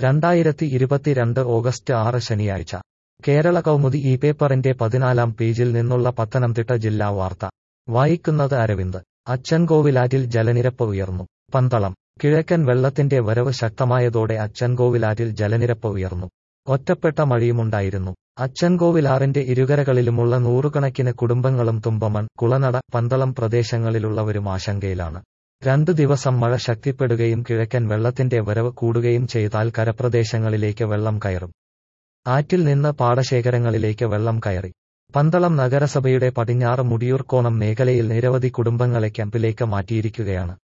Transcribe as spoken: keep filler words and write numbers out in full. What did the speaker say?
രണ്ടായിരത്തി ഇരുപത്തിരണ്ട് ഓഗസ്റ്റ് ആറ് ശനിയാഴ്ച കേരള കൗമുദി ഈ പേപ്പറിന്റെ പതിനാലാം പേജിൽ നിന്നുള്ള പത്തനംതിട്ട ജില്ലാ വാർത്ത വായിക്കുന്നത് അരവിന്ദ്. അച്ചൻകോവിലാറ്റിൽ ജലനിരപ്പ് ഉയർന്നു. പന്തളം. കിഴക്കൻ വെള്ളത്തിന്റെ വരവ് ശക്തമായതോടെ അച്ചൻകോവിലാറ്റിൽ ജലനിരപ്പ് ഉയർന്നു. ഒറ്റപ്പെട്ട മഴയുമുണ്ടായിരുന്നു. അച്ചൻകോവിലാറിന്റെ ഇരുകരകളിലുമുള്ള നൂറുകണക്കിന് കുടുംബങ്ങളും തുമ്പമൺ, കുളനട, പന്തളം പ്രദേശങ്ങളിലുള്ളവരും ആശങ്കയിലാണ്. രണ്ടു ദിവസം മഴ ശക്തിപ്പെടുകയും കിഴക്കൻ വെള്ളത്തിന്റെ വരവ് കൂടുകയും ചെയ്താൽ കരപ്രദേശങ്ങളിലേക്ക് വെള്ളം കയറും. ആറ്റിൽ നിന്ന് പാടശേഖരങ്ങളിലേക്ക് വെള്ളം കയറി. പന്തളം നഗരസഭയുടെ പടിഞ്ഞാറ് മുടിയൂർക്കോണം മേഖലയിൽ നിരവധി കുടുംബങ്ങളെ ക്യാമ്പിലേക്ക് മാറ്റിയിരിക്കുകയാണ്.